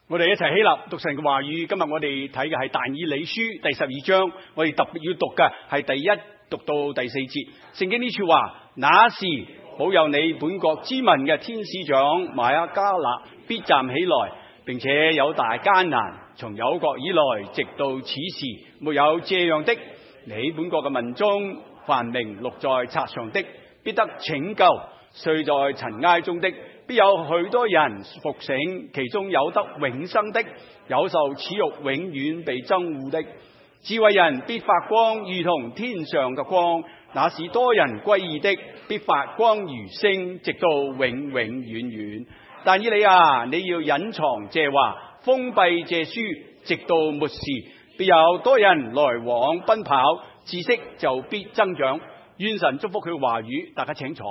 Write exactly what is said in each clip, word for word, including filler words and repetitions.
我哋一齊起立讀神嘅話語。今日我哋睇嘅係但以理書第十二章，我哋特別要讀嘅係第一讀到第四節。聖經呢處話：那時保佑你本國之民嘅天使長瑪亞迦勒必站起來，並且有大艱難，從有國以來直到此時沒有這樣的。你本國嘅民中，凡名錄在冊上的，必得拯救；睡在塵埃中的，必有許多人復醒，其中有得永生的，有受恥辱永遠被憎惡的。智慧人必發光，如同天上嘅光；那使多人歸義的，必發光如星，直到永永遠遠。但以理啊，你要隱藏這話，封閉這書，直到末時，必有多人來往奔跑，知識就必增長。願神祝福佢嘅話語，大家請坐。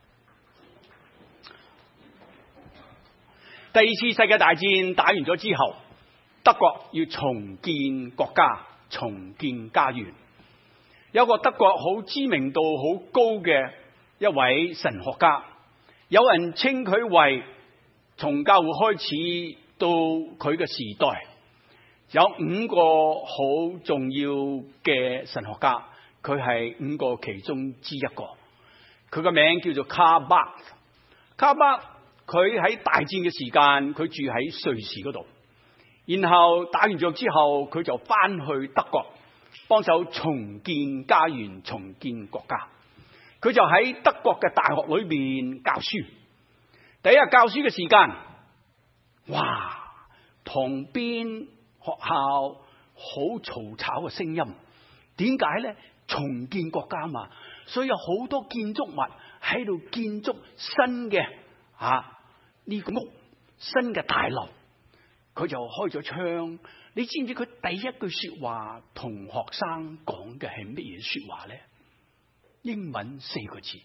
第二次世界大戰打完咗之後，德國要重建國家，重建家園。有個德國好知名度好高嘅一位神學家，有人稱佢為從教會開始到佢嘅時代有五個好重要嘅神學家，佢係五個其中之一個。佢個名叫做卡巴。卡巴佢喺大戰嘅時間，佢住喺瑞士嗰度，然後打完仗之後，佢就翻去德國幫手重建家園，重建國家。佢就喺德國嘅大學裏邊教書。第一日教書嘅時間，哇！旁邊學校好嘈吵嘅聲音。點解呢？重建國家嘛，所以有好多建築物喺度建築新嘅啊呢個屋，新嘅大樓。佢就開咗窗。你知唔知佢第一句說話同學生講嘅係乜嘢說話呢？英文四個字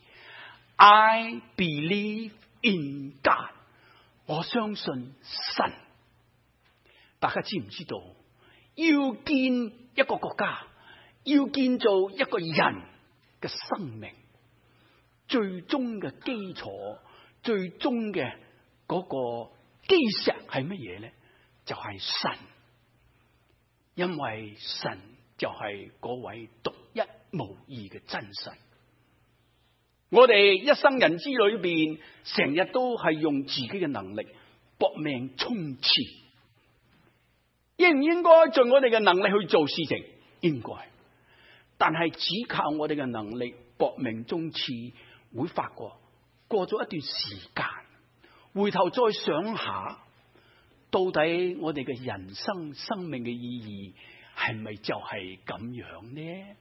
I believe in God， 我相信神。大家知唔知道要建一個國家，要建造一個人嘅生命，最終嘅基礎，最終嘅嗰個基石係乜嘢呢？就係神。因為神就係嗰位獨一無二嘅真神。我哋一生人之裏邊，成日都係用自己嘅能力搏命衝刺。應唔應該盡我哋嘅能力去做事情？應該。但係只靠我哋嘅能力搏命衝刺，會發覺過咗一段時間，回頭再想下，到底我哋嘅人生生命嘅意義係咪就係咁樣呢？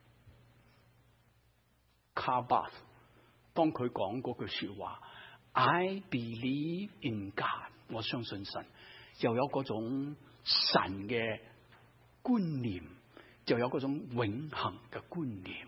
卡巴當佢講嗰句說話 I believe in God， 我相信神，又有嗰種神嘅觀念，就有嗰種永恆嘅觀念。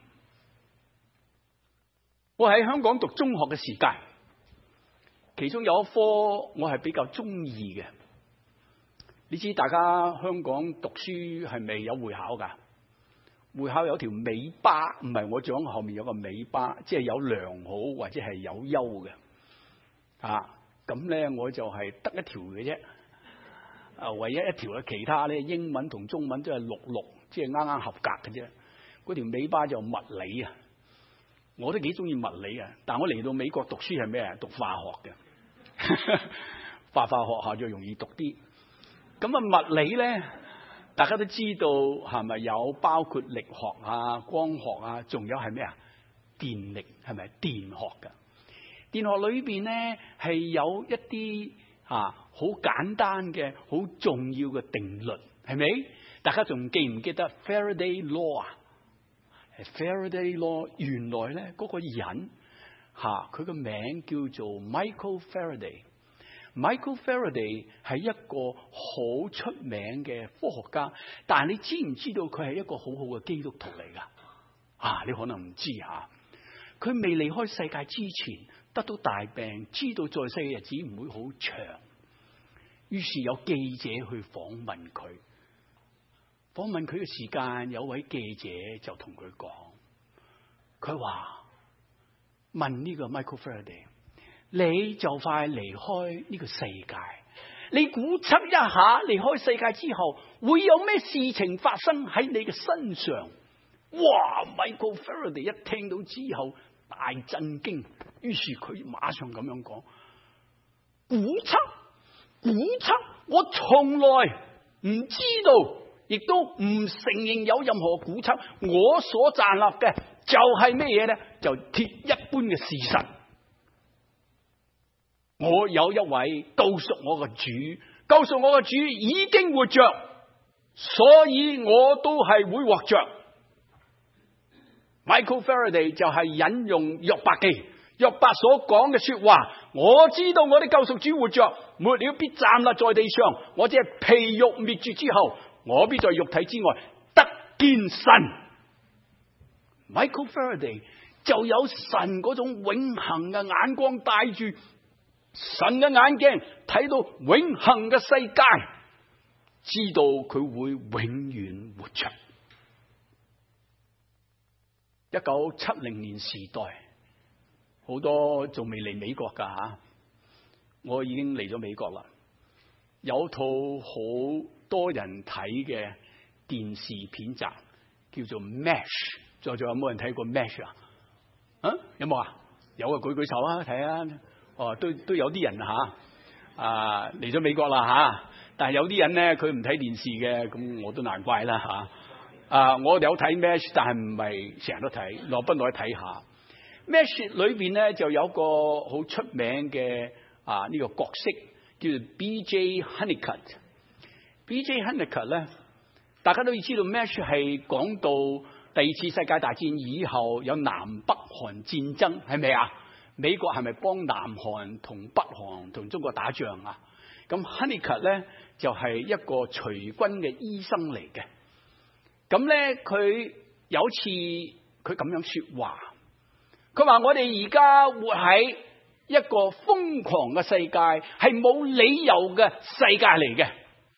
我喺香港讀中學嘅時間，其中有一科我係比較中意嘅。你知大家香港讀書係咪有會考噶？會考有條尾巴，唔係我獎後面有個尾巴，即係有良好或者係有優嘅。啊，咁咧我就係得一條嘅啫。啊，唯一一條嘅，其他咧英文同中文都係六六，即係啱啱合格嘅啫。嗰條尾巴就物理啊，我都幾中意物理啊。但我嚟到美國讀書係咩啊？讀化學嘅，化化學校就容易讀啲。咁啊，物理咧，大家都知道係咪有包括力學啊、光學啊，仲有係咩啊？電力係咪電學噶？電學裏邊咧係有一啲啊好簡單嘅、好重要嘅定律，係咪？大家仲記唔記得 Faraday Law 啊 ？Faraday Law 原來咧嗰個人吓佢個名叫做 Michael Faraday。Michael Faraday 係一個好出名嘅科學家，但係你知唔知道佢係一個好好嘅基督徒嚟噶？啊，你可能唔知吓。佢未離開世界之前得到大病，知道在世嘅日子唔會好長，於是有記者去訪問佢。訪問佢嘅時間，有位記者就同佢講，佢話問呢個 Michael Faraday，你就快離開呢個世界， 你估測一下離開世界之後會有咩事情發生喺你嘅身上？哇 Michael Faraday 一聽到之後大震驚，於是佢馬上咁樣講：估測估測，我從來唔知道，亦都唔承認有任何估測。我所站立嘅就係咩嘢呢？就鐵一般嘅事實。我有一位救贖我嘅主，救贖我嘅主已經活着，所以我都係會活着。Michael Faraday 就係引用約伯記，約伯所講嘅說話。我知道我的救贖主活着，末了必站立在地上。我只係皮肉滅絕之後，我必在肉體之外得見神。Michael Faraday 就有神嗰種永恆嘅眼光，帶住神嘅眼鏡睇到永恆嘅世界，知道佢會永遠活着。一九七零年時代，好多仲未嚟美國噶吓，我已經嚟咗美國啦。有套好多人睇嘅電視片集叫做 Mesh， 在座有冇人睇過 Mesh 啊？啊，有冇啊？有啊，舉舉手啊，睇啊！哦，都都有啲人吓啊嚟咗美國啦吓，但係有啲人咧佢唔睇電視嘅，咁我都難怪啦吓。啊，我有睇 Mesh， 但係唔係成日都睇，落不落去睇下。Mesh 裏邊咧就有個好出名嘅啊呢個角色叫做 B J Honeycutt。B J Honeycutt 咧，大家都要知道 Mesh 係講到第二次世界大戰以後有南北韓戰爭，係咪啊？美國係咪幫南韓同北韓同中國打仗啊？咁 Honeycutt 咧就係一個隨軍嘅醫生嚟嘅。咁咧佢有次佢咁樣說話，佢話我哋而家活喺一個瘋狂嘅世界，係冇理由嘅世界嚟嘅。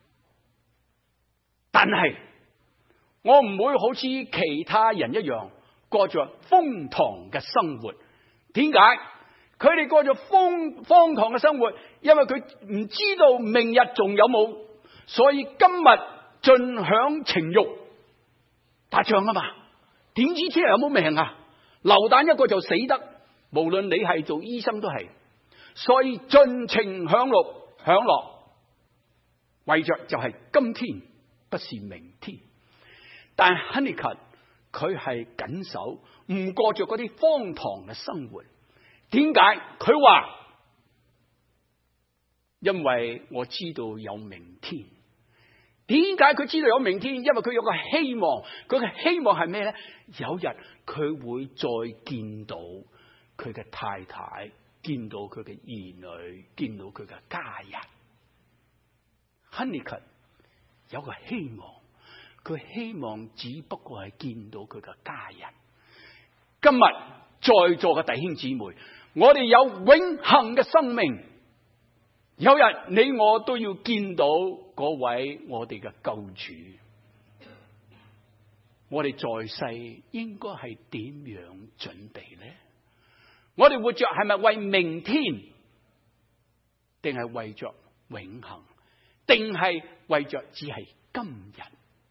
但係我唔會好似其他人一樣過着瘋狂嘅生活。點解？佢哋過着瘋荒唐嘅生活，因為佢唔知道明日仲有冇，所以今日盡享情慾。打仗啊嘛，點知聽日有冇命啊？流彈一個就死得，無論你係做醫生都係，所以盡情享樂享樂，為着就係今天，不是明天。但係 Honeycutt 佢係緊守，唔過着嗰啲荒唐嘅生活。點解？佢話因為我知道有明天。點解佢知道有明天？因為佢有個希望，佢嘅希望係咩咧？有日佢會再見到佢嘅太太，見到佢嘅兒女，見到佢嘅家人。Honeycutt 有個希望，佢希望只不過係見到佢嘅家人。今日在座嘅弟兄姊妹，我哋有永恆嘅生命。有日你我都要見到嗰位我哋嘅救主。我哋在世應該係點樣準備呢？我哋活着係咪為明天，定係為着永恆，定係為着只係今日？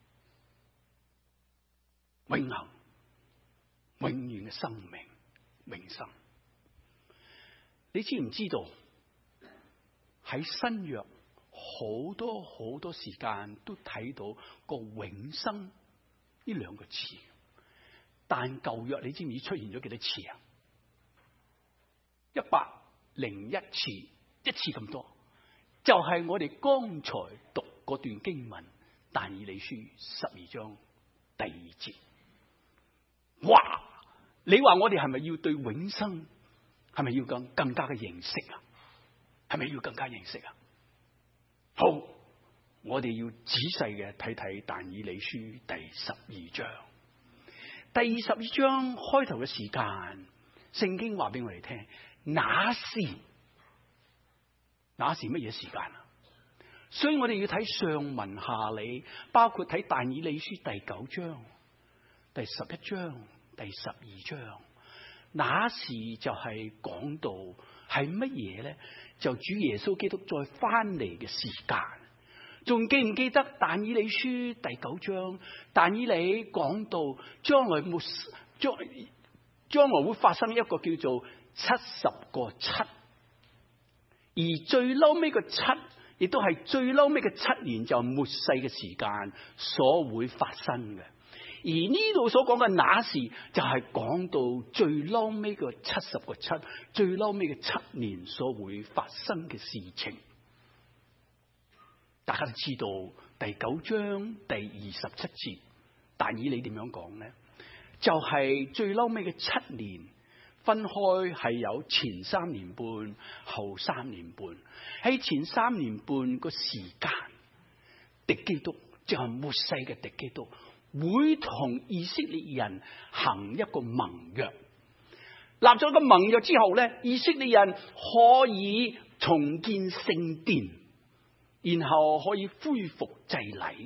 永恆、永遠嘅生命、永生。你知唔知道？喺新約好多好多時間都睇到個永生呢兩個詞，但舊約你知唔知出現咗幾多次啊？一百零一次，一次咁多，就係、是、我哋剛才讀嗰段經文，但以理書十二章第二節。哇！你話我哋係咪要對永生係咪要更更加嘅認識啊？係咪要更加認識啊？好，我哋要仔細嘅睇睇但以理書第十二章。第十二章開頭嘅時間，聖經話俾我哋聽，那時那時乜嘢時間啊？所以我哋要睇上文下理，包括睇但以理書第九章、第十一章、第十二章， 那時就係講到係乜嘢咧？就主耶穌基督再翻嚟嘅時間。仲記唔記得但以理書第九章？但以理講到將來沒將將來會發生一個叫做七十個七，而最嬲尾個七，亦都係最嬲尾嘅七年，就末世嘅時間所會發生嘅。而呢度所講嘅那時，就係講到最嬲尾嘅七十個七，最嬲尾嘅七年所會發生嘅事情。大家都知道第九章第二十七節，但以理點樣講呢？就係、是、最嬲尾嘅七年分開，係有前三年半、後三年半。喺前三年半個時間，敵基督就係末世嘅敵基督，會同以色列人行一個盟約。立咗個盟約之後咧，以色列人可以重建聖殿，然後可以恢復祭禮。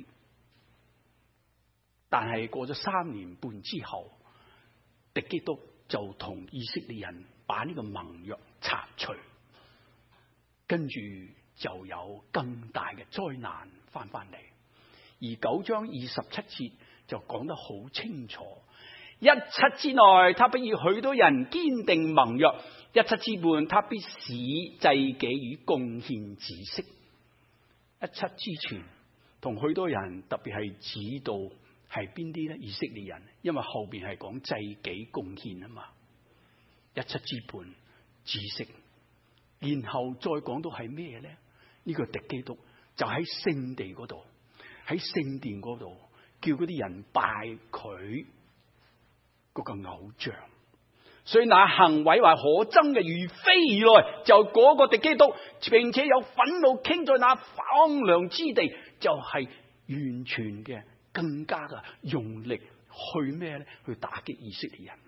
但係過咗三年半之後，敵基督就同以色列人把呢個盟約拆除，跟住就有更大嘅災難翻翻嚟。而九章二十七節就講得好清楚，一七之內，他必要許多人堅定盟約；一七之半，他必使祭祀與貢獻止息。一七之前，同許多人特別係指到係邊啲咧？以色列人，因為後邊係講祭祀貢獻啊嘛。一七之半止息，然後再講到係咩咧？呢、這個敵基督就喺聖地嗰度，喺聖殿嗰度叫嗰啲人拜佢嗰個偶像。所以那行毀壞可憎嘅如飛而來，就嗰個敵基督，並且有憤怒傾在那荒涼之地，就係、是、完全嘅更加嘅用力去咩咧？去打擊以色列人。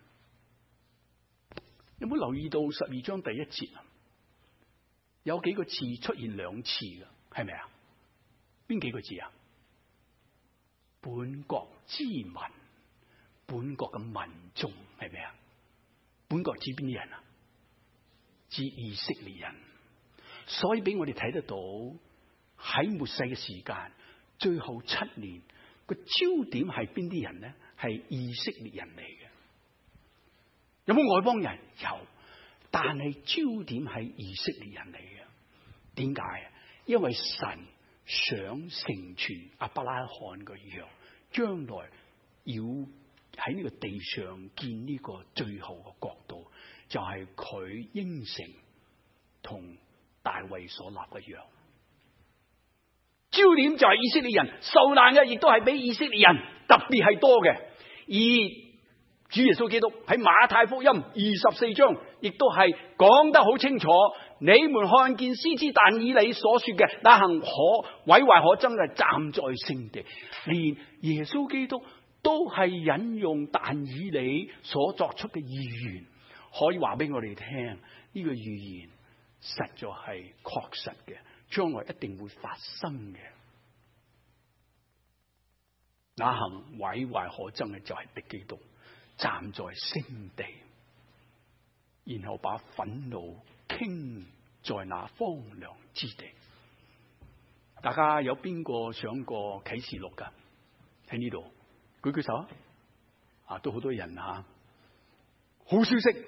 有冇留意到十二章第一節啊？有幾個字出現兩次嘅，係咪啊？邊幾個字啊？本國之民，本國嘅民眾，係咪啊？本國指邊啲人啊？指以色列人。所以俾我哋睇得到喺末世嘅時間，最後七年個焦點係邊啲人呢？係以色列人嚟嘅。有冇外邦人？有，但係焦點係以色列人嚟嘅。點解啊？因為神想成全亞伯拉罕個約，將來要喺呢個地上建呢個最後嘅國度，就係、是、佢應承同大衛所立嘅約。焦點就係以色列人，受難嘅亦都係比以色列人特別係多嘅。而主耶穌基督喺馬太福音二十四章亦都係講得好清楚，你們看見先知但以理所說嘅那行可毀壞可憎嘅站在聖地，連耶穌基督都係引用但以理所作出嘅預言，可以話俾我哋聽，呢個預言實在係確實嘅，將來一定會發生嘅。那行毀壞可憎嘅就係敵基督，站在聖地，然後把憤怒傾在那荒涼之地。大家有邊個上過啟示錄噶？喺呢度舉舉手啊！啊，都好多人啊！好消息，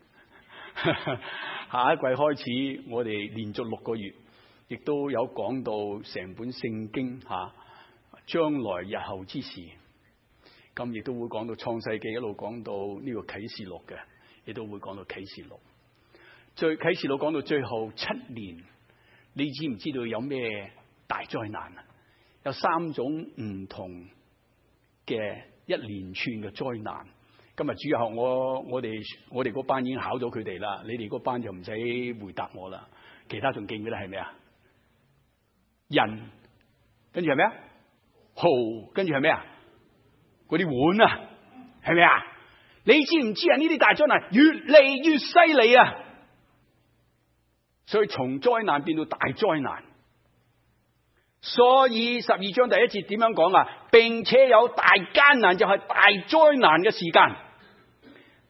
下一季開始，我哋連續六個月，亦都有講到成本聖經吓，將來日後之事。咁亦都會講到創世記，一路講到呢個啟示錄嘅，亦都會講到啟示錄。最啟示錄講到最後七年，你知唔知道有咩大災難啊？有三種唔同嘅一連串嘅災難。今日主日學我我哋我哋嗰班已經考咗佢哋啦，你哋嗰班就唔使回答我啦。其他仲記唔記得係咩啊？人，跟住係咩啊？號，跟住係咩啊？嗰啲碗啊，係咪啊？你知唔知啊？呢啲大災難越嚟越犀利啊！所以從災難變到大災難。所以十二章第一節點樣講啊？並且有大艱難，就係大災難嘅時間。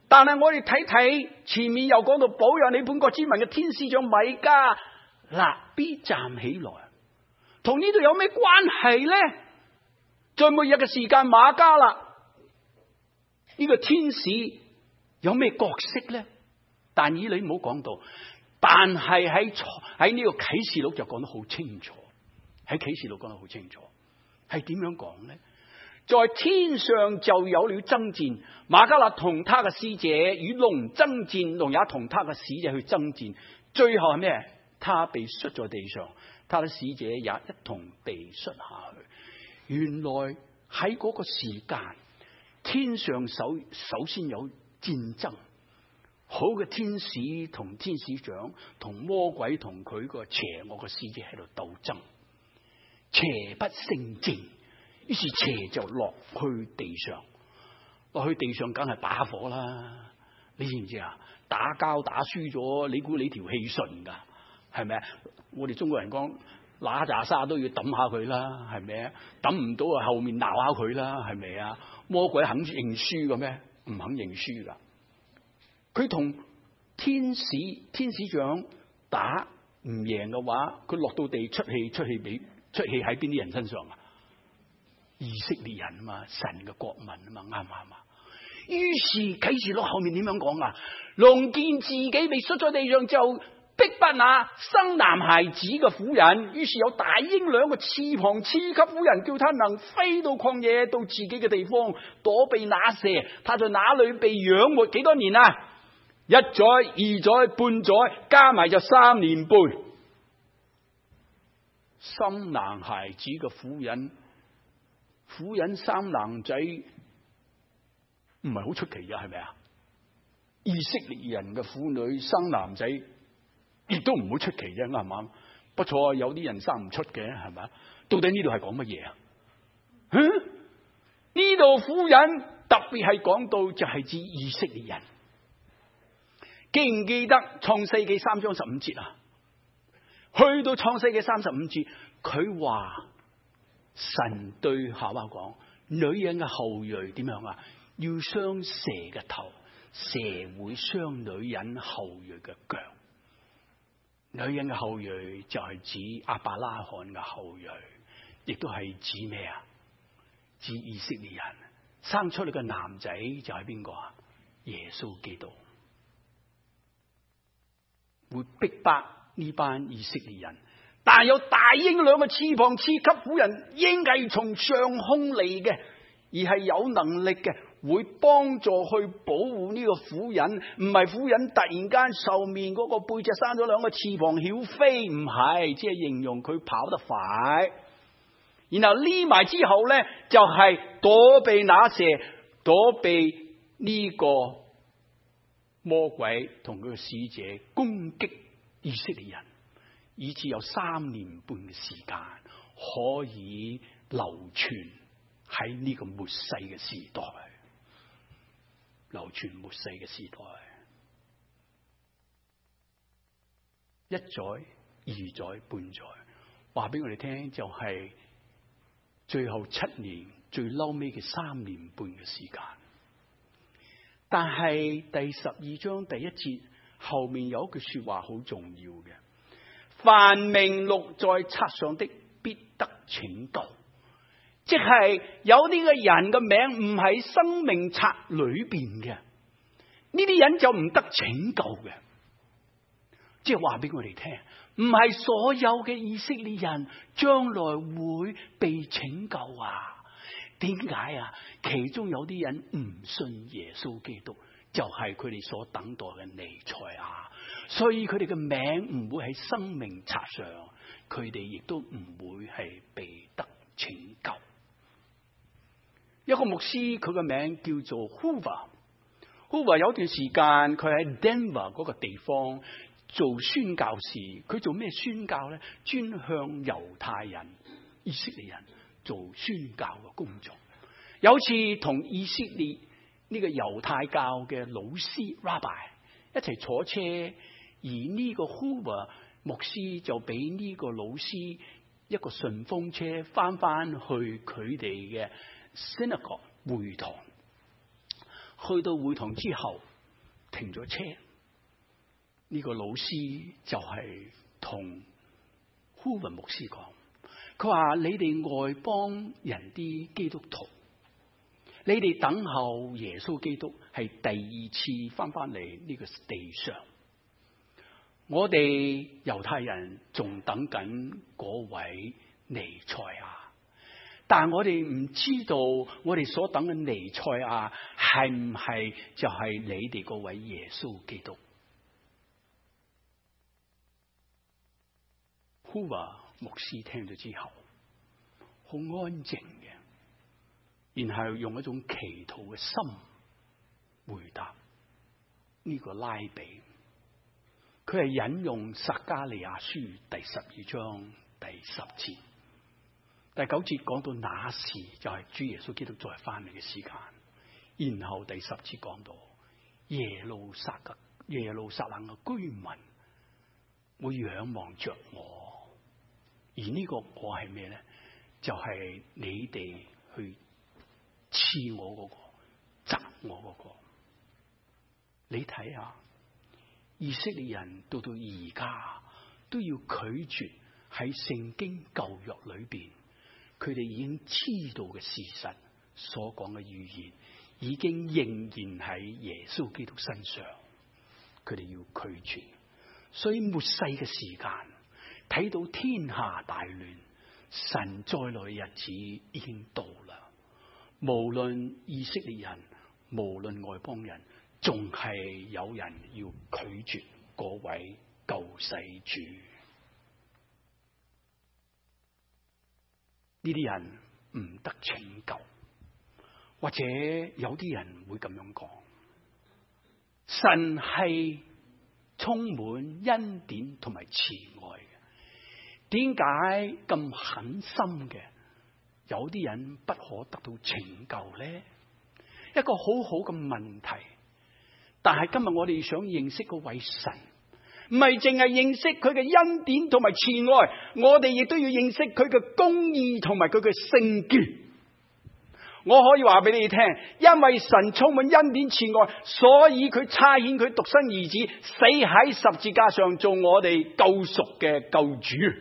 但係我哋睇睇前面又講到保養你本國之民嘅天使長米迦勒必站起來，同呢度有咩關係呢？在末日嘅時間，瑪迦勒呢個天使有咩角色呢？但以理唔好講到，但係喺喺呢個啟示錄就講得好清楚，喺啟示錄講得好清楚，係點樣講呢？在天上就有了爭戰，瑪迦勒同他嘅使者與龍爭戰，龍也同他嘅使者去爭戰，最後係咩？他被摔在地上，他的使者也一同被摔下去。原來喺嗰個時間，天上首首先有戰爭，好嘅天使同天使長，同魔鬼同佢個邪惡嘅使者喺度鬥爭，邪不勝正，於是邪就落去地上，落去地上梗係把火啦。你知唔知啊？打交打輸咗，你估你條氣順噶？係咪啊？我哋中國人講，揦扎沙都要抌下佢啦，係咪啊？抌唔到啊，後面鬧下佢啦，係咪啊？魔鬼肯認輸嘅咩？唔肯認輸噶。佢同天使天使長打唔贏嘅話，佢落到地出氣，出氣俾出氣喺邊啲人身上啊？以色列人啊嘛，神嘅國民啊嘛，啱唔啱啊？於是啟示錄後面點樣講啊？龍見自己被摔在地上，就逼迫那生男孩子嘅婦人，於是有大鷹兩個翅膀賜給婦人，叫他能飛到曠野，到自己嘅地方躲避那蛇。他在那裏被養活幾多年啊？一載、二載、半載，加埋就三年半。生男孩子嘅婦人，婦人生男仔唔係好出奇嘅，係咪啊？以色列人嘅婦女生男仔亦都唔會出奇啫，啱唔啱？不錯，有啲人生唔出嘅，係咪？到底呢度係講乜嘢啊？呢度婦人特別係講到就係指以色列人。記唔記得創世記三章十五節啊？去到創世記三十五節，佢話神對夏娃講：女人嘅後裔點樣啊？要傷蛇嘅頭，蛇會傷女人後裔嘅腳。女人嘅後裔就係指亞伯拉罕嘅後裔，亦都係指咩啊？指以色列人生出嚟嘅男仔就係邊個啊？耶穌基督。會逼迫呢班以色列人，但係有大鷹兩個翅膀賜給婦人，鷹係從上空嚟嘅，而係有能力嘅，會幫助去保護呢個婦人。唔係婦人突然間後面嗰個背脊生咗兩個翅膀曉飛，唔係，只係形容佢跑得快。然後匿埋之後呢，就係、是、躲避那蛇，躲避呢、這個魔鬼同佢嘅使者攻擊以色列人，以至有三年半嘅時間可以流傳喺呢個末世嘅時代，流傳末世嘅時代，一載、二載、半載，話俾我哋聽就係最後七年最嬲尾嘅三年半嘅時間。但係第十二章第一節後面有一句說話好重要嘅：凡名錄在冊上的必得拯救。即係有啲嘅人嘅名唔喺生命冊裏邊嘅，呢啲人就唔得拯救嘅。即係話俾我哋聽，唔係所有嘅以色列人將來會被拯救啊。點解啊？其中有啲人唔信耶穌基督，就係佢哋所等待嘅彌賽亞，所以佢哋嘅名唔會喺生命冊上，佢哋亦都唔會係被得拯救。一個牧師，佢嘅名叫做 Hoover。Hoover 有段時間佢喺 Denver 嗰個地方做宣教士，佢做咩宣教呢？專向猶太人、以色列人做宣教嘅工作。有次同以色列呢個猶太教嘅老師 Rabbi 一齊坐車，而呢個 Hoover 牧師就俾呢個老師一個順風車翻翻去佢哋嘅 synagogue 會堂。去到會堂之後， 停咗車。呢、這個老師就係同呼雲牧師講，佢話你哋外邦人啲基督徒，你哋等候耶穌基督係第二次翻翻嚟呢個地上，我哋猶太人仲等緊嗰位彌賽亞，但我哋唔知道我哋所等嘅彌賽亞係唔係就係你哋嗰位耶穌基督。呼華牧師聽咗之後好安靜嘅，然後用一種祈禱嘅心回答呢個拉比。佢係引用撒迦利亞書第十二章第十節，第九節講到那時就係主耶穌基督再翻嚟嘅時間，然後第十節講到耶路撒嘅耶路撒冷嘅居民會仰望着我。而呢個我係咩咧？就係、是、你哋去刺我嗰、那個、責我嗰、那個。你睇下，以色列人到到而家都要拒絕喺聖經舊約裏邊，佢哋已經知道嘅事實所講嘅預言，已經應驗喺耶穌基督身上。佢哋要拒絕，所以末世嘅時間。睇到天下大亂，神再來嘅日子已經到啦。無論以色列人，無論外邦人，仲係有人要拒絕嗰位救世主。呢啲人唔得拯救，或者有啲人會咁樣講：神係充滿恩典同埋慈愛。點解咁狠心嘅有啲人不可得到拯救呢？一個好好嘅問題。但係今日我哋想認識嗰位神，唔係淨係認識佢嘅恩典同埋慈愛，我哋亦都要認識佢嘅公義同埋佢嘅聖潔。我可以話俾你聽，因為神充滿恩典慈愛，所以佢差遣佢獨生兒子死喺十字架上做我哋救贖嘅救主。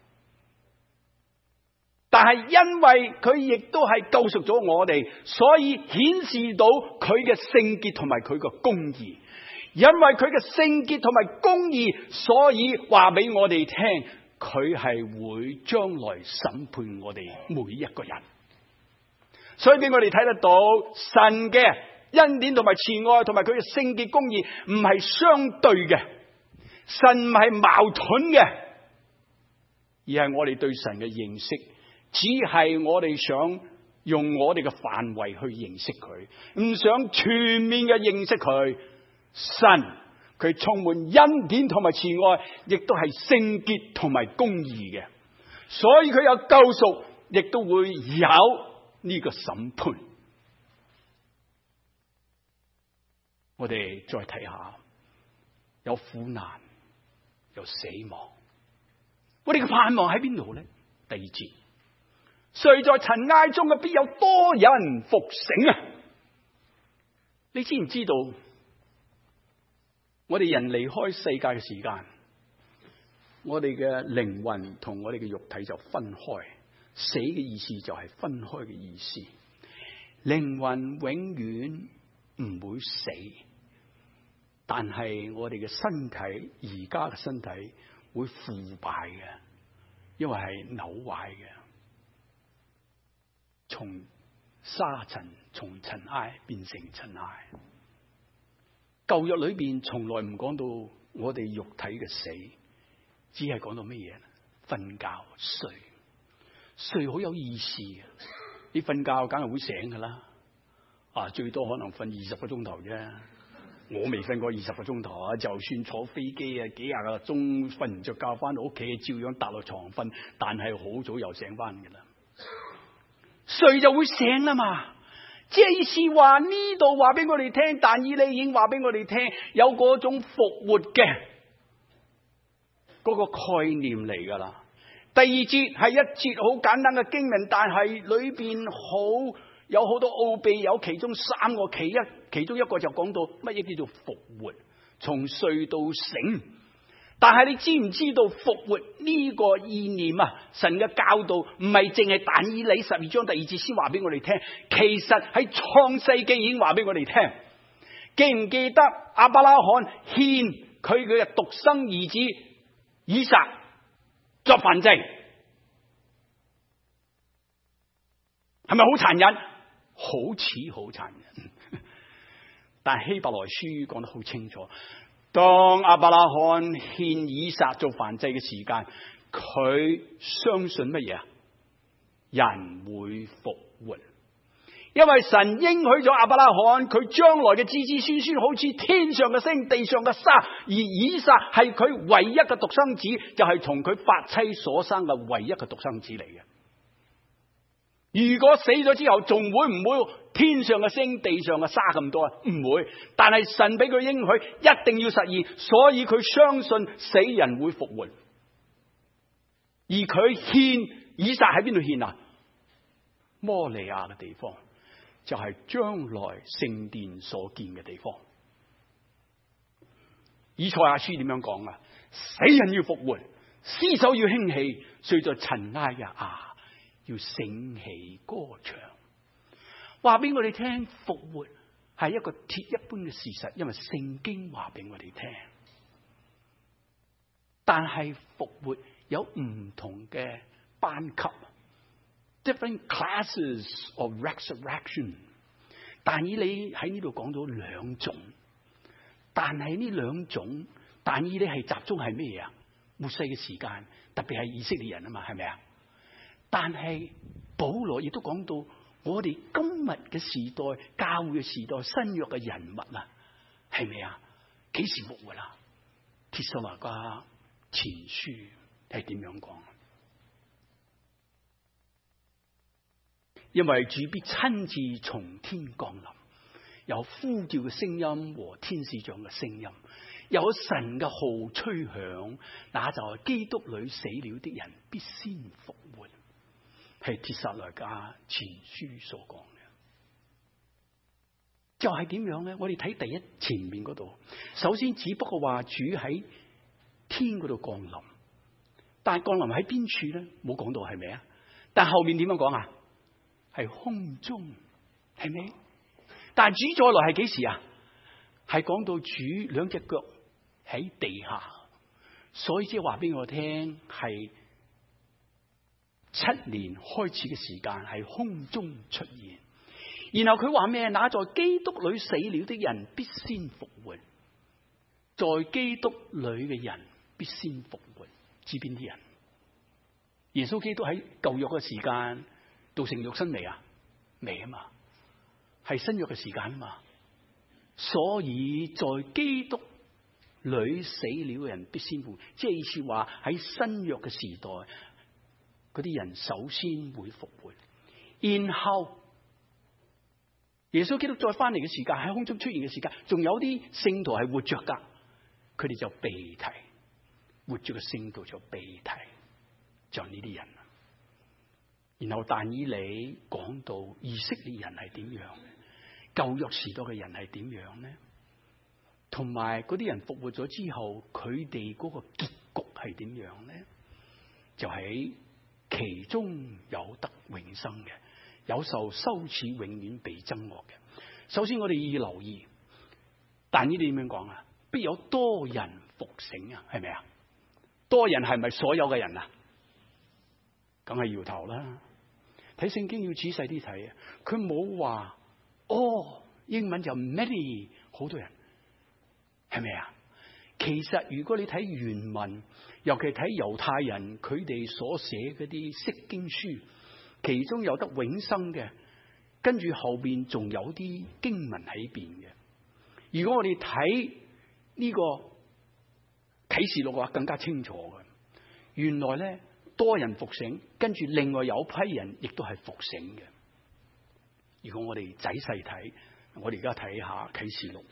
但係因為佢亦都係救贖咗我哋，所以顯示到佢嘅聖潔同埋佢嘅公義。因為佢嘅聖潔同埋公義，所以話俾我哋聽，佢係會將來審判我哋每一個人。所以俾我哋睇得到神嘅恩典同埋慈愛同埋佢嘅聖潔公義唔係相對嘅，神唔係矛盾嘅，而係我哋對神嘅認識。只係我哋想用我哋嘅範圍去認識佢，唔想全面嘅認識佢。神佢充滿恩典同埋慈愛，亦都係聖潔同埋公義嘅，所以佢有救贖，亦都會有呢個審判。我哋再睇下，有苦難，有死亡，我哋嘅盼望喺邊度咧？第二節。誰在塵埃中嘅必有多人復醒啊！你知唔知道我哋人離開世界嘅時間，我哋嘅靈魂同我哋嘅肉體就分開。死嘅意思就係分開嘅意思。靈魂永遠唔會死，但係我哋嘅身體，而家嘅身體會腐敗嘅，因為係朽壞嘅。從沙塵，從塵埃變成塵埃。舊約裏邊從來唔講到我哋肉體嘅死，只係講到乜嘢？瞓覺睡，睡好有意思嘅。你瞓覺梗係會醒噶啦，啊，最多可能瞓二十個鐘頭啫。我未瞓過二十個鐘頭啊，就算坐飛機啊，幾廿個鐘瞓唔着覺，翻到屋企照樣搭落床瞓，但係好早又醒翻噶啦。睡就會醒啦嘛，即係意思話呢度話俾我哋聽，但以理已經話俾我哋聽，有嗰種復活嘅嗰個概念嚟噶啦。第二節係一節好簡單嘅經文，但係裏邊好有好多奧秘，有其中三個其一其中一個就講到乜嘢叫做復活，從睡到醒。但係你知唔知道復活呢個意念啊？神嘅教導唔係淨係但以理十二章第二節先話俾我哋聽，其實喺創世紀已經話俾我哋聽。記唔記得亞伯拉罕獻佢嘅獨生兒子以撒作燔祭？係咪好殘忍？好似好殘忍，但係希伯來書講得好清楚。當亞伯拉罕獻以撒做燔祭嘅時間，佢相信乜嘢啊？人會復活，因為神應許咗亞伯拉罕，佢將來嘅子子孫孫好似天上嘅星、地上嘅沙，而以撒係佢唯一嘅獨生子，就係從佢發妻所生嘅唯一嘅獨生子嚟嘅。如果死咗之後，仲會唔會天上嘅星、地上嘅沙咁多啊？唔會。但係神俾佢應許，一定要實現，所以佢相信死人會復活。而佢獻以撒喺邊度獻啊？摩利亞嘅地方，就係將來聖殿所建嘅地方。以賽亞書點樣講啊？死人要復活，屍首要興起，睡在塵埃嘅啊，要醒起歌唱。話俾我哋聽，復活係一個鐵一般嘅事實，因為聖經話俾我哋聽。但係復活有唔同嘅班級 ，different classes of resurrection。但以理喺呢度講咗兩種，但係呢兩種，但以理係集中係咩啊？末世嘅時間，特別係以色列人啊嘛，係咪啊？但係保羅亦都講到，我哋今日嘅時代、教會嘅時代、新約嘅人物啊，係咪啊？幾時復活啊？帖撒羅尼迦前書係點樣講？因為主必親自從天降臨，有呼叫嘅聲音和天使長嘅聲音，有神嘅號吹響，那就係基督裏死了的人必先復活。係帖撒羅尼迦前書所講嘅，就係點樣咧？我哋睇第一前面嗰度，首先只不過話主喺天嗰度降臨，但係降臨喺邊處咧？冇講到係咪啊？但係後面點樣講啊？係空中，係咪？但係主再來係幾時啊？係講到主兩隻腳喺地下，所以即係話俾我聽係。七年開始嘅時間喺空中出現，然後佢話咩？那在基督裏死了的人必先復活，在基督裏嘅人必先復活。知邊啲人？耶穌基督喺舊約嘅時間道成肉身未啊？未啊嘛，係新約嘅時間啊嘛。所以在基督裏死了嘅人必先復活，即係意思話喺新約嘅時代。嗰啲人首先會復活，然後耶穌基督再翻嚟嘅時間，喺空中出現嘅時間，仲有啲聖徒係活着噶，佢哋就被提，活着嘅聖徒就被提，就呢啲人。然後但以理講到以色列人係點樣，舊約時代嘅人係點樣呢？同埋嗰啲人復活咗之後，佢哋嗰個結局係點樣呢？就喺其中有得永生嘅，有受羞恥永遠被憎惡嘅。首先我哋要留意，但以理點樣講啊？必有多人復醒啊，係咪啊？多人係咪所有嘅人啊？梗係搖頭啦。睇聖經要仔細啲睇啊，佢冇話哦，英文就 many 好多人，係咪啊？其實如果你睇原文，尤其睇猶太人佢哋所寫嗰啲釋經書，其中有得永生嘅，跟住後邊仲有啲經文喺邊嘅。如果我哋睇呢個啟示錄嘅話，更加清楚嘅。原來咧多人復醒，跟住另外有批人亦都係復醒嘅。如果我哋仔細睇，我哋而家睇下啟示錄。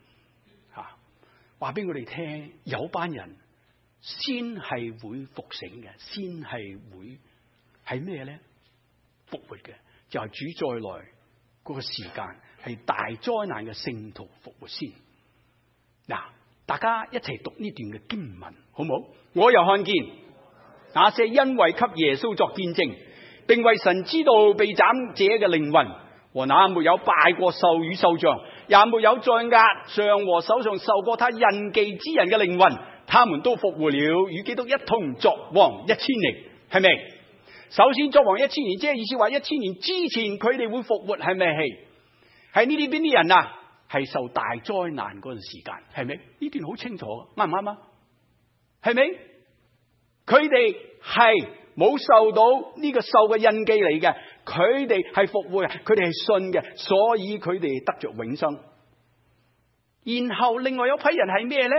話俾我哋聽，有班人先係會復醒嘅，先係會係咩咧？復活嘅，就係主再來嗰個時間係大災難嘅聖徒復活先。嗱，大家一齊讀呢段嘅經文，好唔好？我又看見那些因為給耶穌作見證，並為神知道被斬者嘅靈魂，和那沒有拜過獸與獸像，也沒有在額上和手上受過他印記之人嘅靈魂，他們都復活了，與基督一同作王一千年，係咪？首先作王一千年，即係意思話一千年之前佢哋會復活，係咪？係係呢啲邊啲人啊？係受大災難嗰陣時間，係咪？呢段好清楚，啱唔啱啊？係咪？佢哋係冇受到呢個獸嘅印記嚟嘅，佢哋係復活，佢哋係信嘅，所以佢哋得着永生。然後另外有批人係咩咧？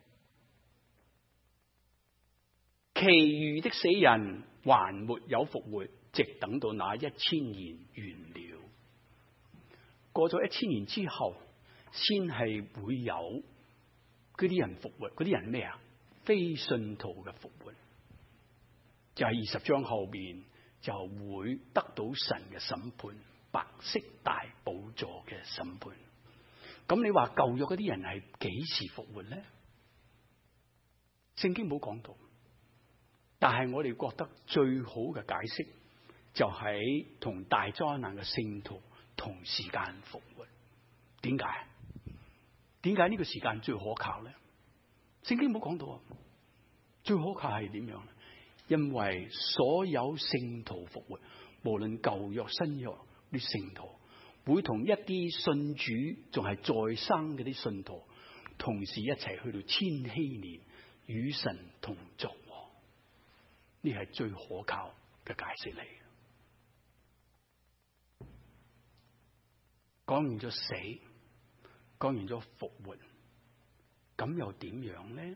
其餘的死人還沒有復活，直等到那一千年完了。過咗一千年之後，先係會有嗰啲人復活。嗰啲人咩啊？非信徒嘅復活，就係二十章後邊就會得到神嘅審判，白色大寶座嘅審判。咁你話舊約嗰啲人係幾時復活咧？聖經冇講到，但係我哋覺得最好嘅解釋就係同大災難嘅聖徒同時間復活。點解？點解呢個時間最可靠咧？聖經冇講到啊。最可靠係點樣？因為所有聖徒復活，無論舊約新約啲聖徒，會同一啲信主仲係在生嗰啲信徒，同時一齊去到千禧年與神同作王。呢係最可靠嘅解釋嚟。講完咗死，講完咗復活，咁又點樣咧？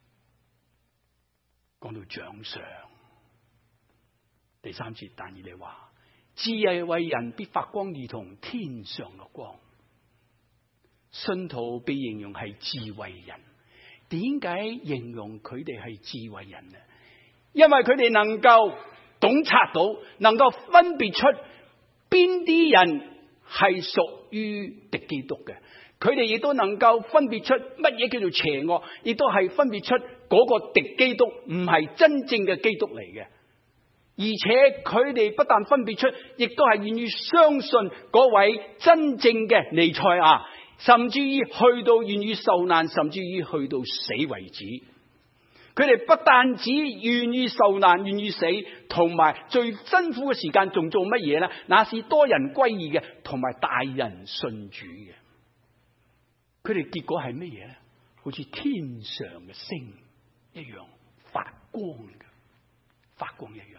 講到獎賞，第三節但以理話：智慧人必發光，如同天上嘅光。信徒被形容係智慧人，點解形容佢哋係智慧人呢？因為佢哋能夠洞察到，能夠分別出邊啲人係屬於敵基督嘅。佢哋亦都能夠分別出乜嘢叫做邪惡，亦都係分別出嗰個敵基督唔係真正嘅基督嚟嘅。而且佢哋不但分別出，亦都係願意相信嗰位真正嘅彌賽亞，甚至於去到願意受難，甚至於去到死為止。佢哋不但只願意受難，願意死，同埋最辛苦嘅時間仲做乜嘢呢？那是多人歸義嘅，同埋大人信主嘅。佢哋結果係乜嘢咧？好似天上嘅星一樣發光嘅，發光一樣。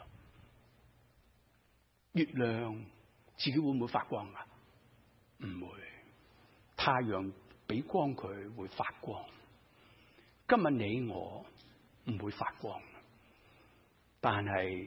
月亮自己會唔會發光啊？唔會。太陽俾光佢會發光。今日你我唔會發光，但係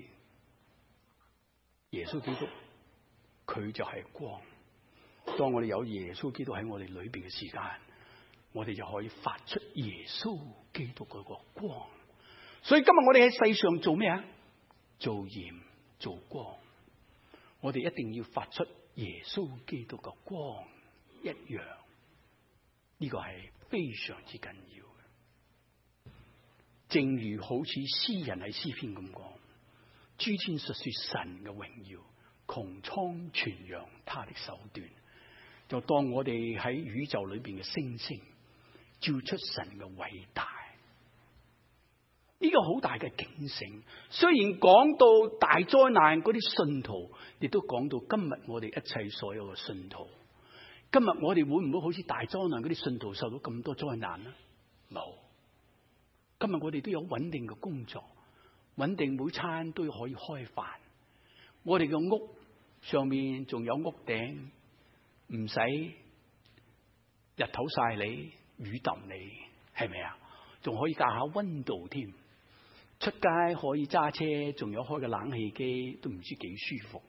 耶穌基督佢就係光。當我哋有耶穌基督喺我哋裏邊嘅時間，我哋就可以發出耶穌基督嗰個光。所以今日我哋喺世上做咩啊？做鹽做光。我哋一定要發出耶穌基督嘅光一樣，呢個係非常之緊要嘅。正如好似詩人喺詩篇咁講：諸天述說神嘅榮耀，穹蒼傳揚他的手段。就當我哋喺宇宙裏邊嘅星星，照出神嘅偉大。呢個好大嘅警醒。雖然講到大災難嗰啲信徒，亦都講到今日我哋一切所有嘅信徒。今日我哋會唔會好似大災難嗰啲信徒受到咁多災難呢？冇。今日我哋都有穩定嘅工作，穩定每餐都可以開飯。我哋嘅屋上面仲有屋頂，唔使日頭曬你，雨揼你，係咪啊？仲可以校下溫度添。出街可以揸車，仲有開個冷氣機，都唔知幾舒服。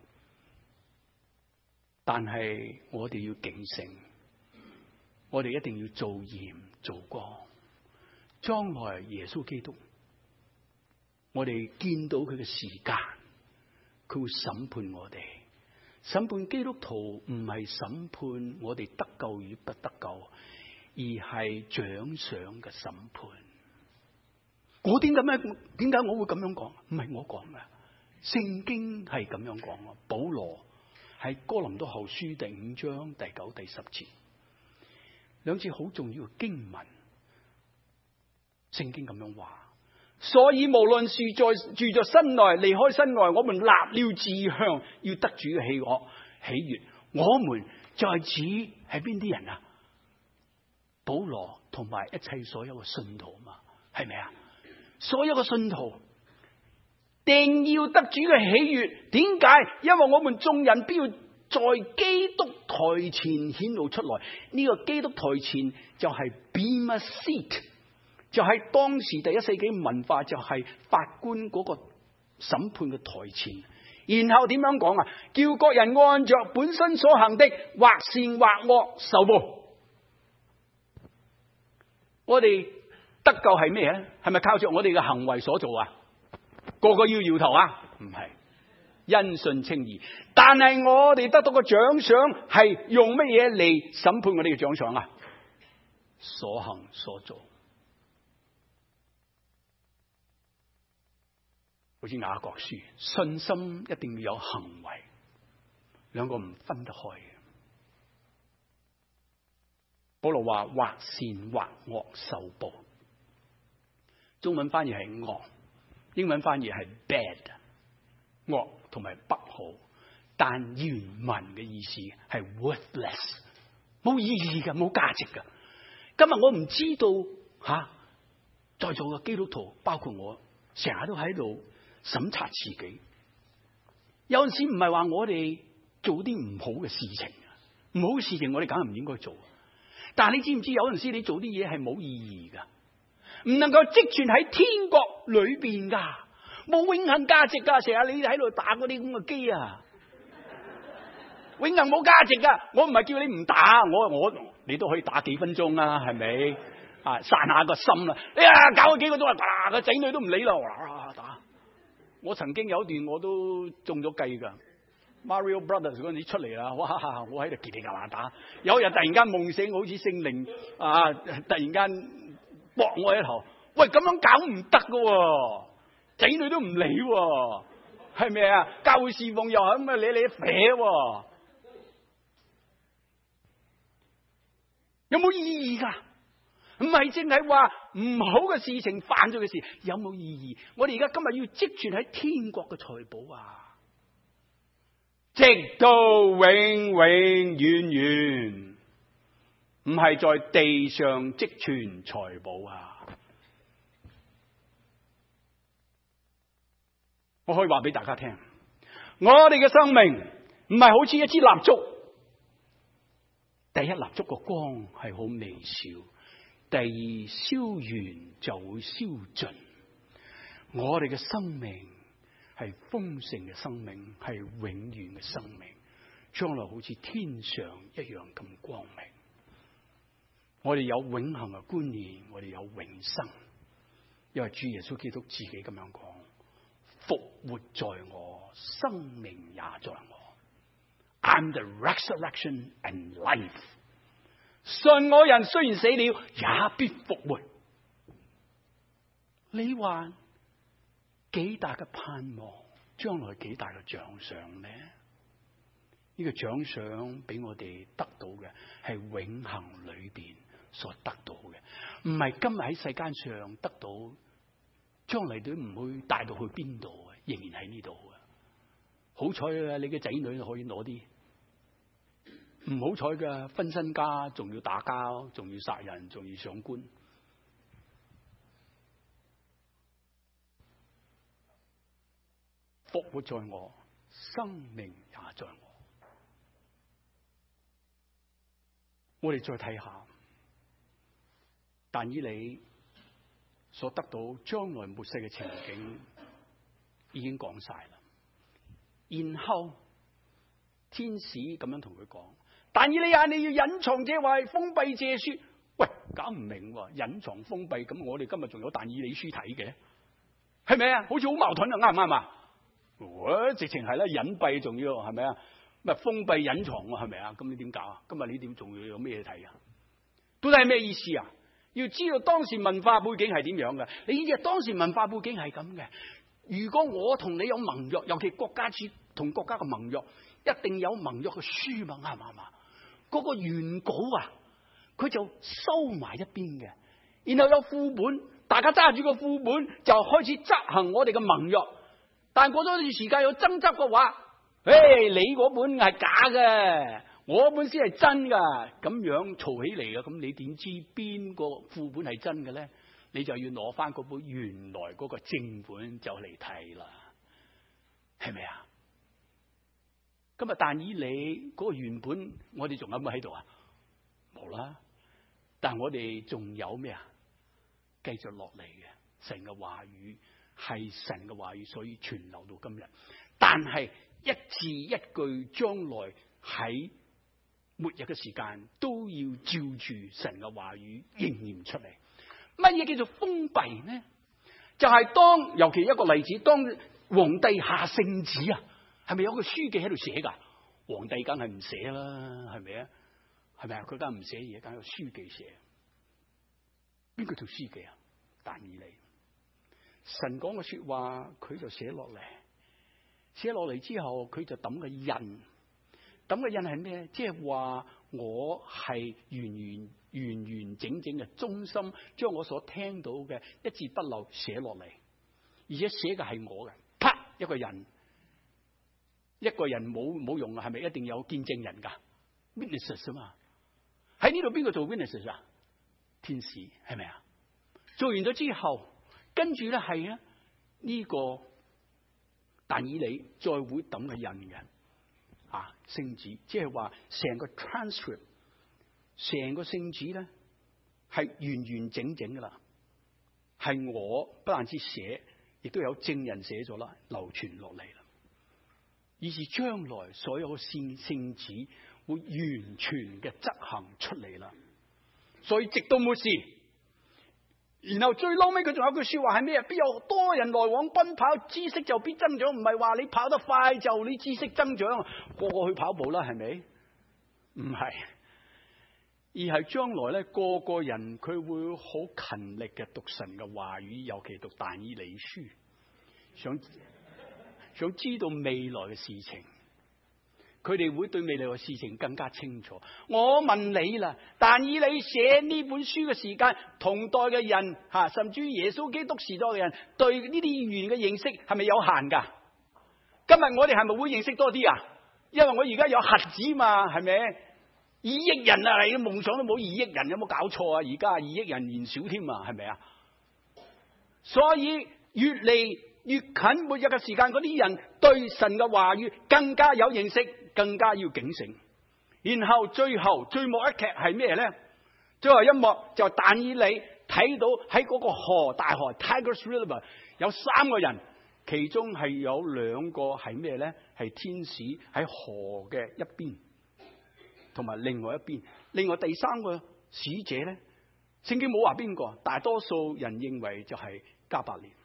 但係我哋要警醒，我哋一定要做鹽做光。將來耶穌基督，我哋見到佢嘅時間，佢會審判我哋。 審判基督徒唔係審判我哋得救與不得救，而係獎賞嘅審判。我點解咩？點解我會咁樣講？唔係我講嘅，聖經係咁樣講啊。保羅喺哥林多後書第五章第九、第十節，兩節好重要嘅經文。聖經咁樣話，所以無論是在住在身內，離開身外，我們立了志向，要得主嘅喜樂喜悅。我們就係指係邊啲人啊？保羅同埋一切所有嘅信徒嘛，係咪啊？所有嘅信徒定要得主嘅喜悅。點解？因為我們眾人必要在基督台前顯露出來。呢、這個基督台前就係 Bema Seat， 就係當時第一世紀文化，就係法官嗰個審判嘅台前。然後點樣講啊？叫各人按着本身所行的，或善或惡受報。我哋得救係咩咧？係咪靠着我哋嘅行為所做啊？個個要搖頭啊？唔係，因信稱義。但係我哋得到嘅獎賞係用乜嘢嚟審判我哋嘅獎賞啊？所行所做。好似雅各書，信心一定要有行為，兩個唔分得開嘅。保羅話，或善或惡受報。中文翻譯係惡，英文翻譯係 bad， 惡同埋不好，但原文嘅意思係 worthless， 冇意義嘅，冇價值嘅。今日我唔知道吓、啊，在座嘅基督徒，包括我，成日都喺度審查自己。有陣時唔係話我哋做啲唔好嘅事情，唔好嘅事情我哋梗係唔應該做。但係你知唔知有陣時你做啲嘢係冇意義噶，唔能夠積存喺天國裏邊噶，冇永恆價值噶。成日你喺度打嗰啲咁嘅機啊，永恆冇價值噶。我唔係叫你唔打，我我你都可以打幾分鐘啊，係咪啊？散下個心啦。哎呀，搞咗幾個鐘啊，打個仔女都唔理啦，打。我曾經有一段我都中咗計噶。Mario Brothers 嗰陣時出嚟啦，哇！我喺度嘰哩噶啦打，有一日突然間夢醒，好似聖靈啊，突然間駁我一頭。喂，咁樣搞唔得噶，仔女都唔理，係咪啊？教會侍奉又係咁啊，你你撇，有冇意義噶？唔係淨係話唔好嘅事情，犯咗嘅事有冇意義？我哋而家今日要積存喺天國嘅財寶啊！直到永永遠遠，唔係在地上積存財寶啊！我可以話俾大家聽，我哋嘅生命唔係好似一支蠟燭，第一蠟燭個光係好微小，第二燒完就會燒盡。我哋嘅生命係豐盛嘅生命，係永遠嘅生命，將來好似天上一樣咁光明。我哋有永恆嘅觀念，我哋有永生，因為主耶穌基督自己咁樣講：復活在我，生命也在我。I'm the resurrection and life。信我人雖然死了，也必復活。你話幾大嘅盼望，將來幾大嘅獎賞呢？呢個獎賞俾我哋得到嘅係永恆裏邊所得到嘅，唔係今日喺世間上得到，將來都唔會帶到去邊度啊，仍然喺呢度啊。好彩啊，你嘅仔女可以攞啲，唔好彩嘅分身家，仲要打交，仲要殺人，仲要上官。復活在我，生命也在我。我哋再睇下，但以理所得到將來末世嘅情景已經講晒啦。然後天使咁樣同佢講：但以理啊，你要隱藏這話，封閉這書。喂，搞唔明喎，隱藏封閉，咁我哋今日仲有但以理書睇嘅，係咪啊？好似好矛盾啊，啱唔啱啊？我直情係咧，隱蔽仲要係咪啊？ 咪封閉隱藏喎，係咪啊？咁你點搞啊？今日你點仲要有咩睇啊？到底係咩意思啊？要知道當時文化背景係點樣嘅。你知唔知當時文化背景係咁嘅？如果我同你有盟約，尤其國家之同國家嘅盟約，一定有盟約嘅書嘛，啱唔啱啊？嗰個原稿啊，佢就收埋一邊嘅，然後有副本，大家揸住個副本就開始執行我哋嘅盟約。但過咗一段時間有爭執嘅話，誒，你嗰本係假嘅，我本先係真噶，咁樣嘈起嚟嘅，咁你點知邊個副本係真嘅咧？你就要攞翻嗰本原來嗰個正本就嚟睇啦，係咪啊？今日但以理嗰個原本，我哋仲有冇喺度啊？冇啦。但我哋仲有咩啊？繼續落嚟嘅神嘅話語係神嘅話語，所以傳流到今日。但係一字一句，將來喺末日嘅時間都要照住神嘅話語應驗出嚟。乜嘢叫做封閉呢？就係、是、當尤其一個例子，當皇帝下聖旨啊，係咪有個書記喺度寫噶？皇帝梗係唔寫啦，係咪啊？係咪啊？佢梗唔寫嘢，梗係個書記寫。邊個做書記啊？但以理。神講嘅說話，佢就寫落嚟。寫落嚟之後，佢就抌個印。抌個印係咩？即係話我係完完完完整整嘅忠心，將我所聽到嘅一字不漏寫落嚟，而且寫嘅係我嘅。啪，一個人，一個人冇冇用啊？係咪一定有見證人噶 ？Witnesses 啊嘛。喺呢度邊個做 witnesses 啊？天使係咪啊？做完咗之後，跟住咧係啊呢個但以理再會抌個印嘅。啊，聖旨即係話成個 transcript， 成個聖旨咧係完完整整噶啦，係我不但止寫，亦都有證人寫咗啦，流傳落嚟啦。以至將來所有嘅聖聖旨會完全嘅執行出嚟啦。所以直到末時，然後最嬲尾佢仲有句說話係咩？必有多人來往奔跑，知識就必增長。唔係話你跑得快就你知識增長，個個去跑步啦，係咪？唔係，而係將來咧，個個人佢會好勤力嘅讀神嘅話語，尤其讀但以理書，想想知道未來嘅事情。佢哋會對未來嘅事情更加清楚。我問你啦，但以理寫呢本書嘅時間，同代嘅人吓，甚至於耶穌基督時代嘅人，對呢啲語言嘅認識係咪有限噶？今日我哋係咪會認識多啲啊？因為我而家有核子嘛，係咪？二億人啊，你嘅夢想都冇二億人，有冇搞錯啊？而家二億人嫌少添啊，係咪啊？所以越嚟越近末日嘅時間，嗰啲人對神嘅話語更加有認識，更加要警醒。然後最後最末一劇係咩咧？最後一幕就但以理睇到喺嗰個河大河 Tigris River 有三個人，其中係有兩個係咩咧？係天使喺河嘅一邊，同埋另外一邊。另外第三個使者咧，聖經冇話邊個，大多數人認為就係加百列。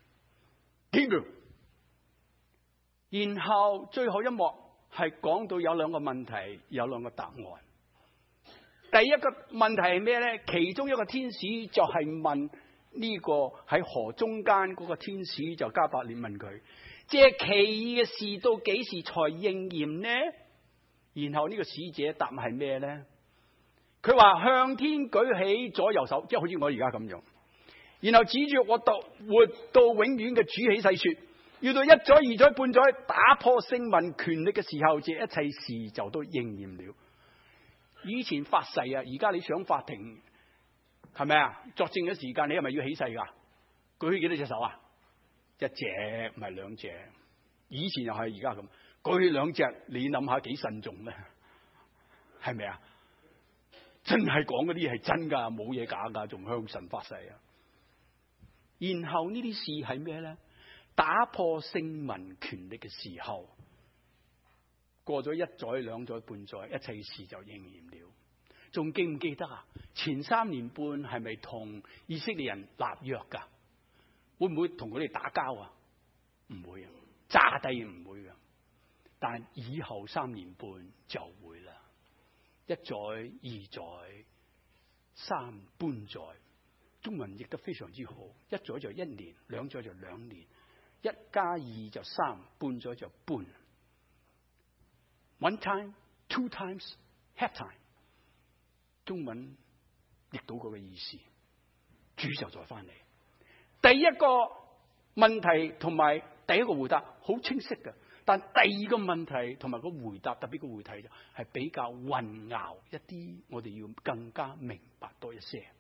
然後最後一幕係講到有兩個問題，有兩個答案。第一個問題係咩咧？其中一個天使就係問呢個喺河中間嗰個天使，就加百列問佢，這奇異嘅事到幾時才應驗呢？然後呢個使者答係咩咧？佢話向天舉起左右手，即係好似我而家咁樣，然後指住我到活到永遠嘅主起誓說，要到一載二載半載打破聖民權力嘅時候，這一切事就都應驗了。以前發誓啊，而家你上法庭係咪啊？作證嘅時間你係咪要起誓噶？舉起幾多隻手啊？一隻唔係兩隻。以前又係而家咁，舉起兩隻，你諗下幾慎重咧？係咪啊？真係講嗰啲係真噶，冇嘢假噶，仲向神發誓啊！然後呢啲事係咩咧？打破聖民權力嘅時候，過咗一載兩載半載，一切事就應驗了。仲記唔記得啊？前三年半係咪同以色列人立約噶？會唔會同佢哋打交啊？唔會啊，炸低唔會噶。 但以後三年半就會啦。一載、二載、三搬載，中文譯得非常之好。一載就一年，兩載就兩年，一加二就三，搬載就半。One time, two times, half time。中文譯到嗰個意思，主就再翻嚟。第一個問題同埋第一個回答好清晰嘅，但第二個問題同埋個回答，特別個回答就係比較混淆一啲，我哋要更加明白多一些。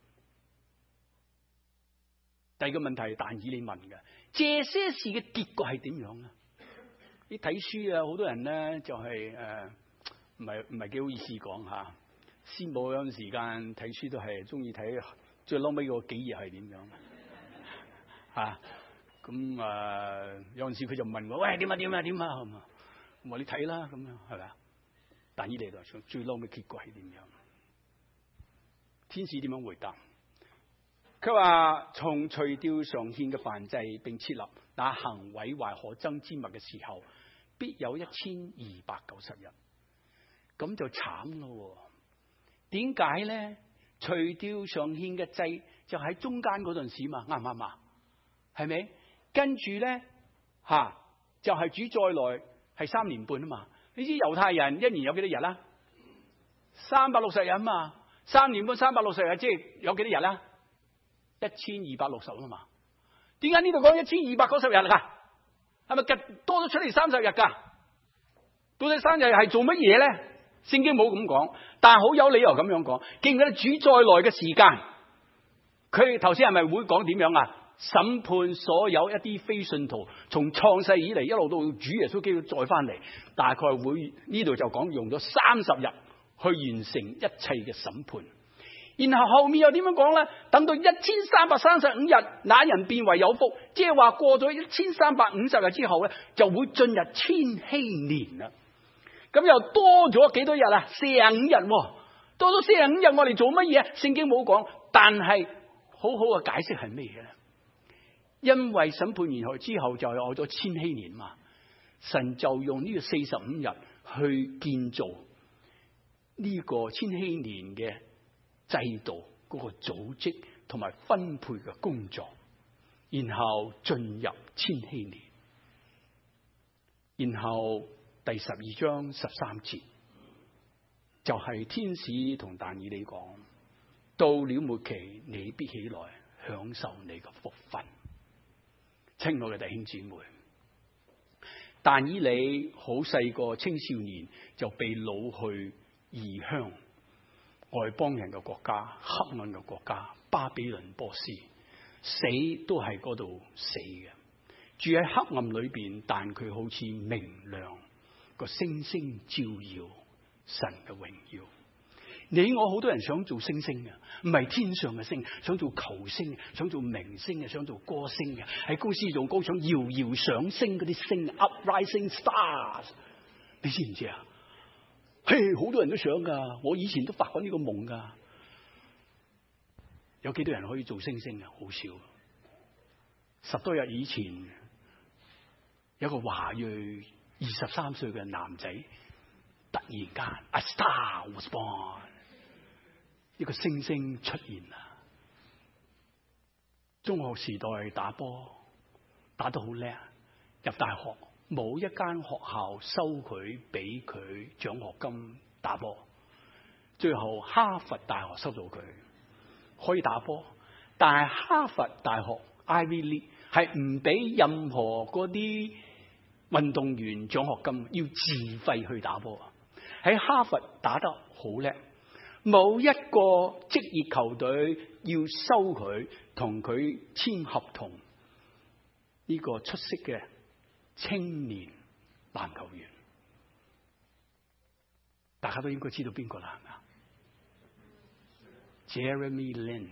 第二個問題係但以理問嘅，這些事嘅結果係點樣啊？你睇書啊，好多人咧就係誒唔係唔係幾好意思講吓。師母有陣時間睇書都係中意睇最撈尾嗰幾頁係點樣啊？咁啊有陣時佢就問我：喂，點啊點啊點啊？咁啊，我話你睇啦，咁樣係咪啊？但以理來講，最撈尾結果係點樣？天使點樣回答？佢話從除掉常獻嘅燔祭，並設立那行毀壞可憎之物嘅時候，必有一千二百九十日。咁就慘咯。點解咧？除掉常獻嘅祭就喺中間嗰陣時嘛，啱唔啱啊？係咪？跟住咧吓，就係、是、主再來係三年半啊嘛。你知猶太人一年有幾多日啦？三百六十日啊嘛。三年半三百六十日，即係有幾多日啦？一千二百六十啊嘛。點解呢度講一千二百九十日噶？係咪多咗出嚟三十日噶？到底三日係做乜嘢咧？聖經冇咁講，但係好有理由咁樣講。記唔記得主再來嘅時間？佢頭先係咪會講點樣啊？審判所有一啲非信徒，從創世以嚟一路到主耶穌基督再翻嚟，大概會呢度就講用咗三十日去完成一切嘅審判。然後後面又點樣講咧？等到一千三百三十五日，那人變為有福，即係話過咗一千三百五十日之後咧，就會進入千禧年啦。咁又多咗幾多日啊？四十五日，多咗四十五日，我哋做乜嘢？聖經冇講，但係好好嘅解釋係咩嘢咧？因為審判完後之後就有咗千禧年嘛，神就用呢個四十五日去建造呢個千禧年嘅制度，嗰個組織同埋分配嘅工作，然後進入千禧年，然後第十二章十三節就係天使同但以理講：到了末期，你必起來享受你嘅福分。親愛嘅弟兄姊妹，但以理好細個青少年就被擄去異鄉外邦人嘅國家，黑暗嘅國家巴比倫波斯，死都係嗰度死嘅，住喺黑暗裏邊，但佢好似明亮個星星照耀神嘅榮耀。你我好多人想做星星嘅，唔係天上嘅星，想做球星，想做明星嘅，想做歌星嘅，喺公司做高，想遙遙上升嗰啲星 ，uprising stars， 你知唔知啊？嘿，好多人都想噶，我以前都發過呢個夢噶。有幾多人可以做星星啊？好少。十多日以前，有個華裔二十三歲嘅男仔，突然間 ，a star was born。一個星星出現啦！中學時代打波打得好叻，入大學冇一間學校收佢俾佢獎學金打波，最後哈佛大學收到佢可以打波，但係哈佛大學 Ivy League 係唔俾任何嗰啲運動員獎學金，要自費去打波。喺哈佛打得好叻。冇一個職業球隊要收佢，同佢簽合同。呢個出色嘅青年籃球員，大家都應該知道邊個啦，係咪啊 ？Jeremy Lin。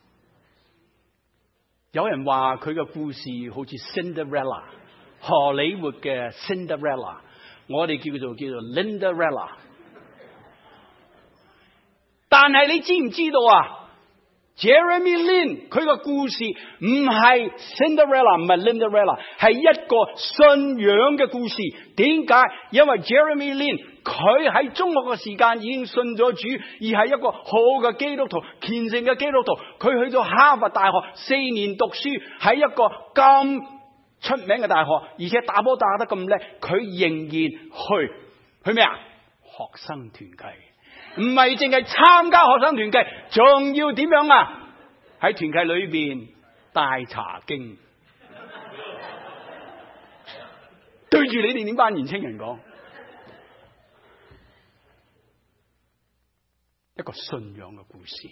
有人話佢嘅故事好似 Cinderella， 荷里活嘅 Cinderella， 我哋叫佢做叫做 Linderella。但係你知唔知道啊？ Jeremy Lin 佢個故事唔係 Cinderella 唔係 Linderella， 係一個信仰嘅故事。點解？因為 Jeremy Lin 佢喺中學嘅時間已經信咗主，而係一個好嘅基督徒，虔誠嘅基督徒。佢去到哈佛大學四年讀書，喺一個咁出名嘅大學，而且打波打得咁叻，佢仍然去去咩啊？學生團契。唔係淨係參加學生團契，仲要點樣啊？喺團契裏邊帶查經，對住你哋呢班年青人講，一個信仰嘅故事。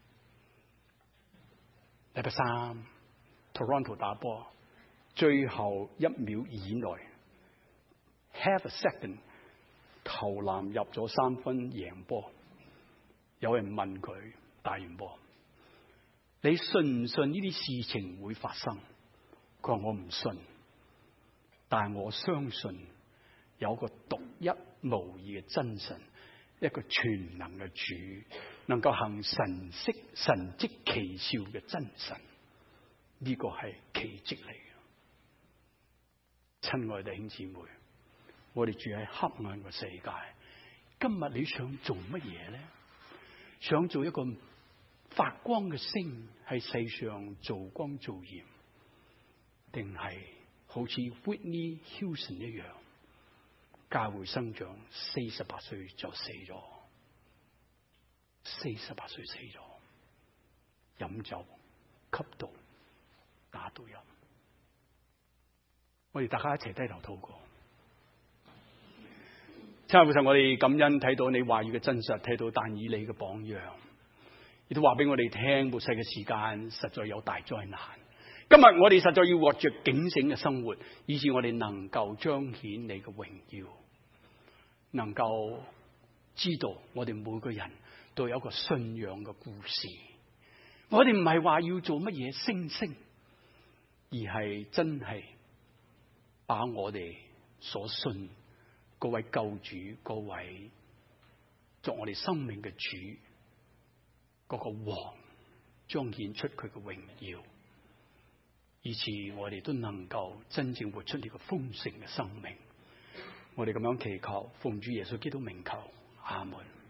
禮拜三 Toronto 打波，最後一秒以內 ，half a second。投籃入咗三分贏波，有人問佢打完波，你信唔信呢啲事情會發生？佢話我唔信，但係我相信有個獨一無二嘅真神，一個全能嘅主，能夠行神蹟神蹟奇兆嘅真神，呢個係奇蹟嚟嘅。親愛弟兄姊妹，我哋住喺黑暗嘅世界，今日你想做乜嘢咧？想做一個發光嘅星，喺世上做光做鹽，定係好似 Whitney Houston 一樣，教會生長四十八歲就死咗，四十八歲死咗，飲酒、吸毒、打賭飲。我哋大家一齊低頭禱告。親愛的父神，我哋感恩睇到你話語嘅真實，睇到但以理嘅榜樣，亦都話俾我哋聽，末世嘅時間實在有大災難。今日我哋實在要活着警醒嘅生活，以致我哋能夠彰顯你嘅榮耀，能夠知道我哋每個人都有一個信仰嘅故事。我哋唔係話要做乜嘢星星，而係真係把我哋所信嗰位救主，嗰位作我哋生命嘅主，嗰個王彰顯出佢嘅榮耀，以致我哋都能夠真正活出呢個豐盛嘅生命。我哋咁樣祈求，奉主耶穌基督名求，阿門。